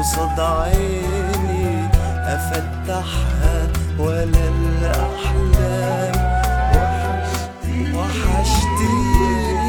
قصاد عيني افتحها ولا الاحلام. وحشتيني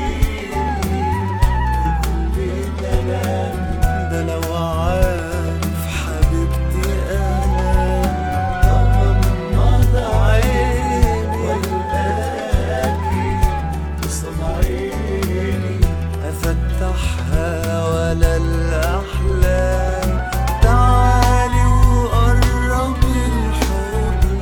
ده لو عارف حبيبتي انا اغمض عيني والقاكي قصاد عيني افتحها ولا الاحلام. تعالي وقرب الحضن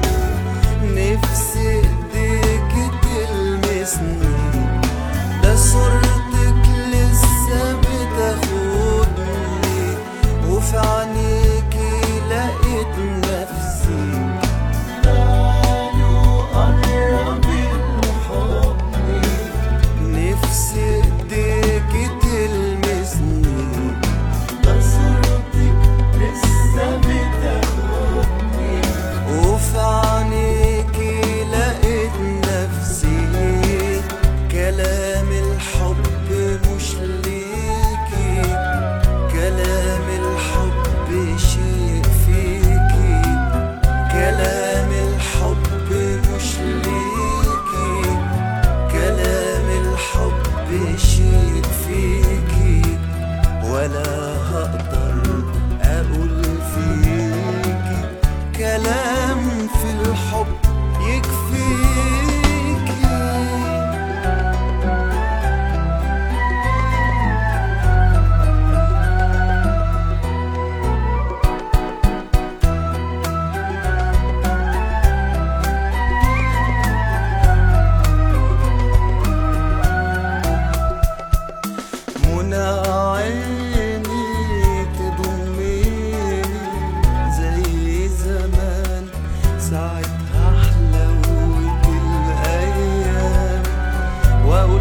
نفسي ايديكي تلمسني، ده صورتك لسه بتاخدني وفي عينيكي لقيت نفسي. تعالي وقرب الحضن نفسي ايديكي تلمسني، ده صورتك لسه بتاخدني وفي عينيكي لقيت نفسي. كلام الحب مش ليكي، كلام الحب شيء فيكي. كلام الحب مش ليكي، كلام الحب شيء فيكي. ولا هقدر اقول فيكي كلام في الحب يكفيكي. منى عيني تضميني زي زمان، ساعتها حلوت الأيام. وأقول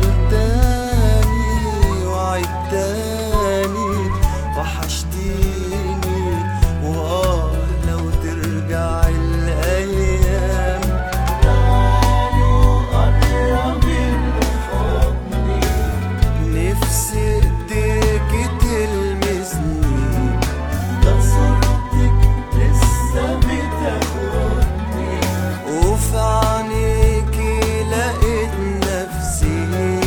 تاني وأعيد تاني وحشتيني، لو ترجع الأيام. تعالي وقرب الحضن نفسي ايديكي تلمسني، ده صورتك لسه بتاخدني وفي عينيكي لقيت نفسي.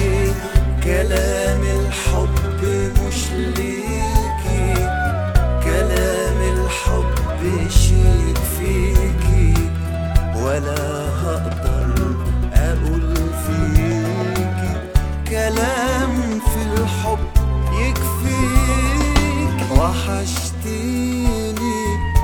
كلام الحب مش ليكي، كلام الحب شيء فيكي. ولا هقدر اقول فيكي كلام في الحب يكفيك. وحشتيني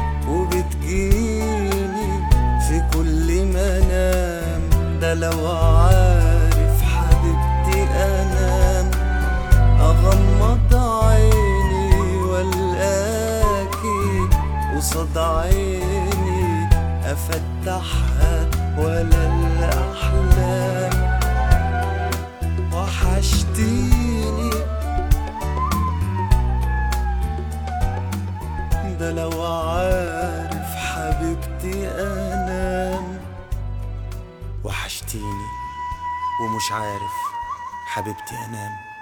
وبتجيني في كل منام، ده لو عارف حبيبتي انام. اغمض عيني والقاكي قصاد عيني افتحها ولا الاحلام. وحشتيني ده لو عارف حبيبتي انام. وحشتيني ومش عارف حبيبتي انام.